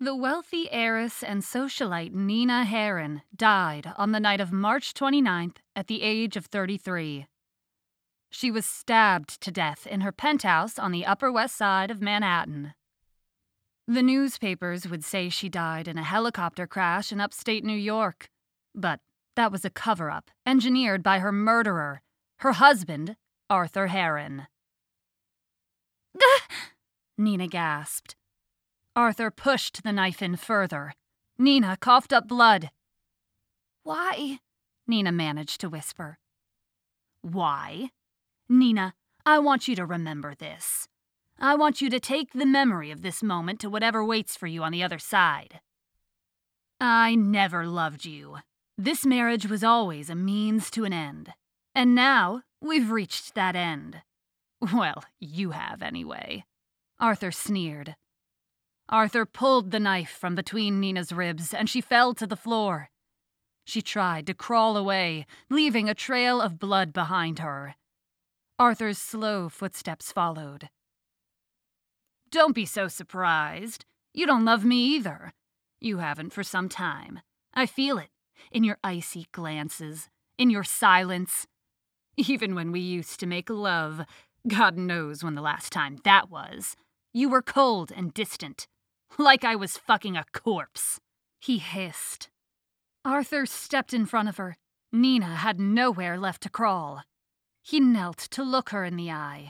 The wealthy heiress and socialite Nina Heron died on the night of March 29th at the age of 33. She was stabbed to death in her penthouse on the Upper West Side of Manhattan. The newspapers would say she died in a helicopter crash in upstate New York, but that was a cover-up engineered by her murderer, her husband, Arthur Heron. Nina gasped. Arthur pushed the knife in further. Nina coughed up blood. "Why?" Nina managed to whisper. "Why? Nina, I want you to remember this. I want you to take the memory of this moment to whatever waits for you on the other side. I never loved you. This marriage was always a means to an end. And now we've reached that end. Well, you have anyway." Arthur sneered. Arthur pulled the knife from between Nina's ribs, and she fell to the floor. She tried to crawl away, leaving a trail of blood behind her. Arthur's slow footsteps followed. "Don't be so surprised. You don't love me either. You haven't for some time. I feel it, in your icy glances, in your silence. Even when we used to make love, God knows when the last time that was, you were cold and distant. Like I was fucking a corpse," he hissed. Arthur stepped in front of her. Nina had nowhere left to crawl. He knelt to look her in the eye.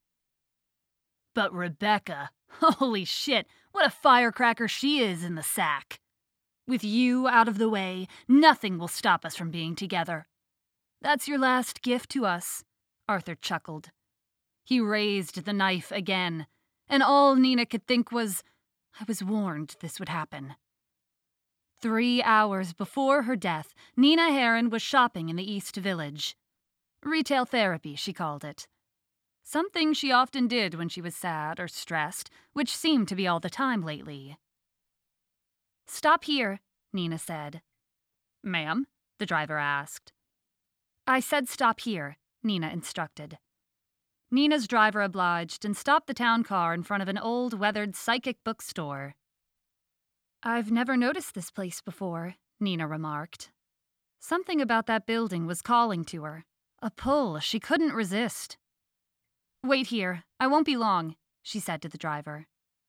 "But Rebecca, holy shit, what a firecracker she is in the sack. With you out of the way, nothing will stop us from being together. That's your last gift to us," Arthur chuckled. He raised the knife again, and all Nina could think was, "I was warned this would happen." 3 hours before her death, Nina Heron was shopping in the East Village. Retail therapy, she called it. Something she often did when she was sad or stressed, which seemed to be all the time lately. "Stop here," Nina said. "Ma'am?" the driver asked. "I said stop here," Nina instructed. Nina's driver obliged and stopped the town car in front of an old, weathered psychic bookstore. "I've never noticed this place before," Nina remarked. Something about that building was calling to her, a pull she couldn't resist. "Wait here, I won't be long," she said to the driver.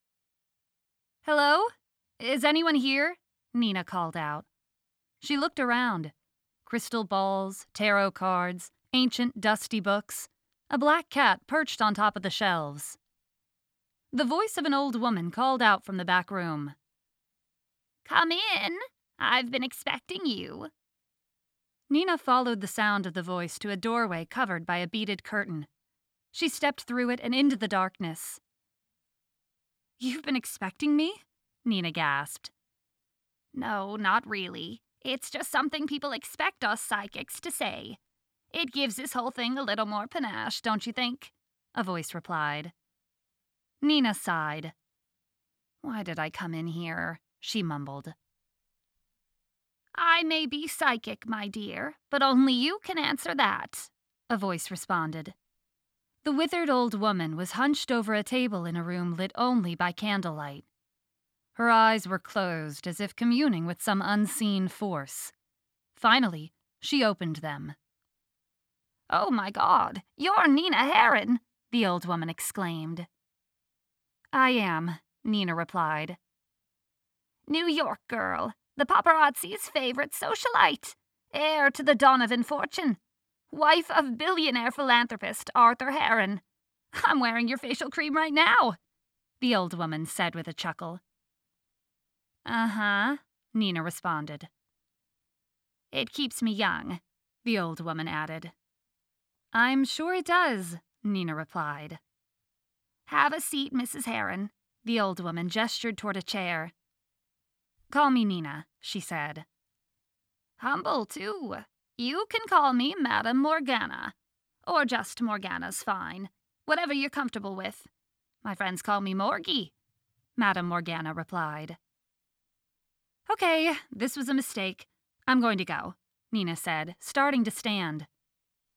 "Hello? Is anyone here?" Nina called out. She looked around. Crystal balls, tarot cards, ancient, dusty books. A black cat perched on top of the shelves. The voice of an old woman called out from the back room. "Come in. I've been expecting you." Nina followed the sound of the voice to a doorway covered by a beaded curtain. She stepped through it and into the darkness. "You've been expecting me?" Nina gasped. "No, not really. It's just something people expect us psychics to say. It gives this whole thing a little more panache, don't you think?" a voice replied. Nina sighed. "Why did I come in here?" she mumbled. "I may be psychic, my dear, but only you can answer that," a voice responded. The withered old woman was hunched over a table in a room lit only by candlelight. Her eyes were closed as if communing with some unseen force. Finally, she opened them. "Oh my God, you're Nina Heron," the old woman exclaimed. "I am," Nina replied. "New York girl, the paparazzi's favorite socialite, heir to the Donovan fortune, wife of billionaire philanthropist Arthur Heron. I'm wearing your facial cream right now," the old woman said with a chuckle. "Uh-huh," Nina responded. "It keeps me young," the old woman added. "I'm sure it does," Nina replied. "Have a seat, Mrs. Heron." The old woman gestured toward a chair. "Call me Nina," she said. "Humble, too. You can call me Madame Morgana. Or just Morgana's fine. Whatever you're comfortable with. My friends call me Morgie," Madame Morgana replied. "Okay, this was a mistake. I'm going to go," Nina said, starting to stand.